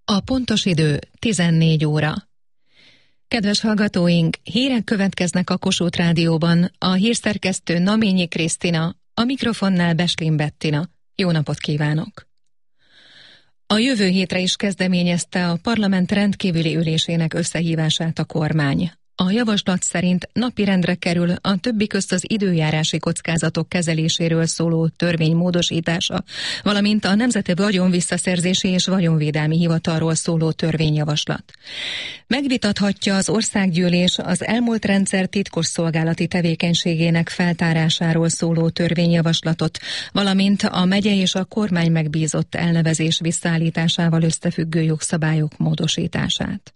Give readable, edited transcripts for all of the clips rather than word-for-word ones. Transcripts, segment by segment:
A pontos idő 14 óra. Kedves hallgatóink, hírek következnek a Kossuth Rádióban. A hírszerkesztő Naményi Krisztina, a mikrofonnál Beslin Bettina. Jó napot kívánok! A jövő hétre is kezdeményezte a parlament rendkívüli ülésének összehívását a kormány. A javaslat szerint napirendre kerül a többi közt az időjárási kockázatok kezeléséről szóló törvény módosítása, valamint a Nemzeti Vagyonvisszaszerzési és Vagyonvédelmi Hivatalról szóló törvényjavaslat. Megvitathatja az országgyűlés az elmúlt rendszer titkosszolgálati tevékenységének feltárásáról szóló törvényjavaslatot, valamint a megye és a kormány megbízott elnevezés visszaállításával összefüggő jogszabályok módosítását.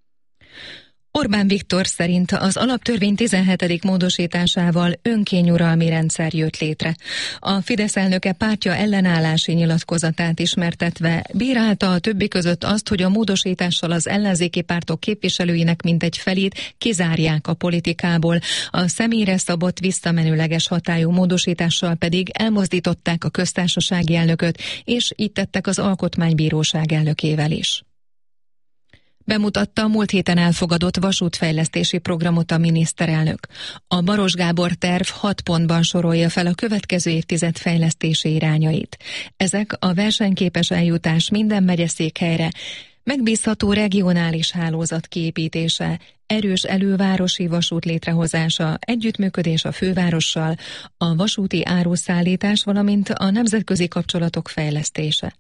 Orbán Viktor szerint az alaptörvény 17. módosításával önkényuralmi rendszer jött létre. A Fidesz elnöke pártja ellenállási nyilatkozatát ismertetve bírálta a többi között azt, hogy a módosítással az ellenzéki pártok képviselőinek mintegy felét kizárják a politikából, a személyre szabott visszamenőleges hatályú módosítással pedig elmozdították a köztársasági elnököt, és így tettek az Alkotmánybíróság elnökével is. Bemutatta a múlt héten elfogadott vasútfejlesztési programot a miniszterelnök. A Baross Gábor terv 6 pontban sorolja fel a következő évtized fejlesztési irányait. Ezek a versenyképes eljutás minden megyeszékhelyre, megbízható regionális hálózat kiépítése, erős elővárosi vasút létrehozása, együttműködés a fővárossal, a vasúti áruszállítás, valamint a nemzetközi kapcsolatok fejlesztése.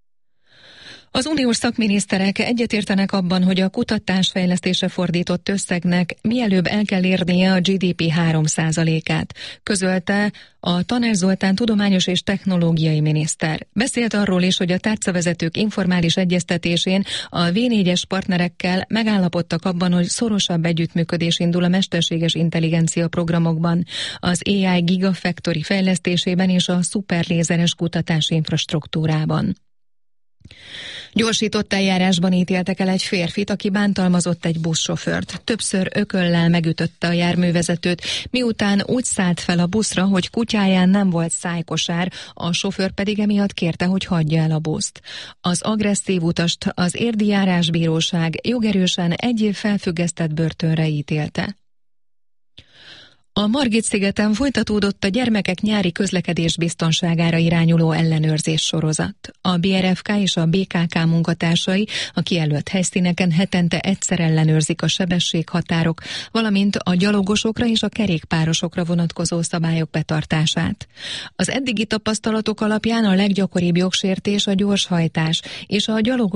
Az uniós szakminiszterek egyetértenek abban, hogy a kutatásfejlesztésre fordított összegnek mielőbb el kell érnie a GDP 3%-át, közölte a Tanás Zoltán tudományos és technológiai miniszter. Beszélt arról is, hogy a tárcavezetők informális egyeztetésén a V4-es partnerekkel megállapodtak abban, hogy szorosabb együttműködés indul a mesterséges intelligencia programokban, az AI Gigafactory fejlesztésében és a szuperlézeres kutatási infrastruktúrában. Gyorsított eljárásban ítéltek el egy férfit, aki bántalmazott egy buszsofőrt. Többször ököllel megütötte a járművezetőt, miután úgy szállt fel a buszra, hogy kutyáján nem volt szájkosár, a sofőr pedig emiatt kérte, hogy hagyja el a buszt. Az agresszív utast az Érdi Járásbíróság jogerősen 1 év felfüggesztett börtönre ítélte. A Margit-szigeten folytatódott a gyermekek nyári közlekedés biztonságára irányuló ellenőrzés sorozat. A BRFK és a BKK munkatársai a kijelölt helyszíneken hetente egyszer ellenőrzik a sebességhatárok, valamint a gyalogosokra és a kerékpárosokra vonatkozó szabályok betartását. Az eddigi tapasztalatok alapján a leggyakoribb jogsértés a gyorshajtás és a gyalogosok